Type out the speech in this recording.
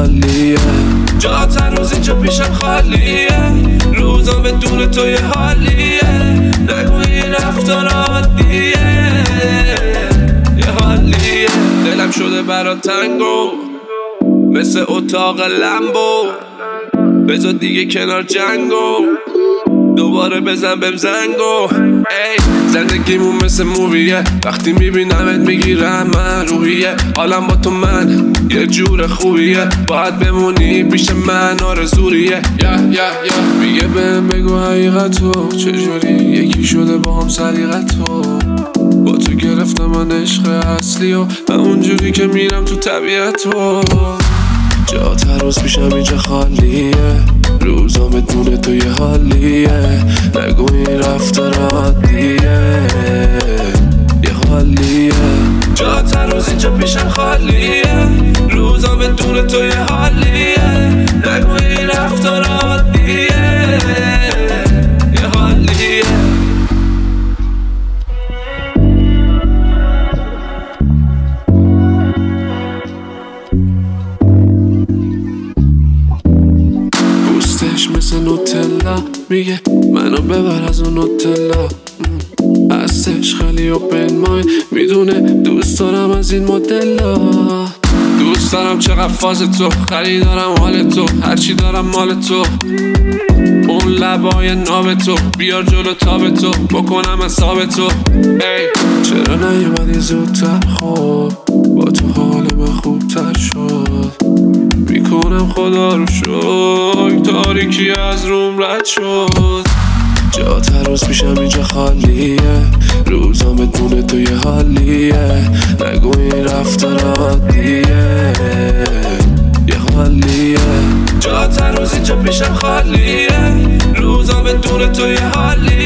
حالیه، جات هنوز اینجا پیشم خالیه، روزا بدون تو یه حالیه، نگو این رفتار عادیه، یه حالیه. دلم شده برا تنگو مثل اتاق لمبو، بذار دیگه کنار جنگو، دوباره بزن بهم زنگو. ای زندگیمون مثل موویه، وقتی میبینمت میگیرم من روحیه، حالم با تو من یه جور خوبیه، باید بمونی پیش من آرزوریه. میگه بهم بگو حقیقتو، چجوری یکی شده با هم سلیقتو، با تو گرفتم من عشق اصلی و اونجوری که میرم تو طبیعتو، جات هر روز پیشم اینجا خالیه، روزا بدون تو یه حالیه، نگو این رفتار عادیه، یه حالیه، جات هر روز اینجا پیشم خالیه، روزا بدون تو یه حالیه، نگو این رفتار عادیه، یه حالیه. مثل نوتلا میگه منو ببر از اون نوتلا، هستش خیلی اوپن مایند، میدونه دوست دارم از این مدلا، دوست دارم چقدر فاز تو، خریدارم حال تو، هرچی دارم مال تو، اون لبای ناب تو، بیار جلو تاب تو، بکنم حساب تو. ای چرا نیومدی زودتر، خب با تو حال من خوبتر شد، میکنم خدا رو شکر تاریکی از روم رد شد، جات هر روز پیشم اینجا خالیه، روزا بدون تو یه حالیه، نگو این رفتار عادیه، یه حالیه، جات هر روز اینجا پیشم خالیه، روزا بدون تو یه حالیه.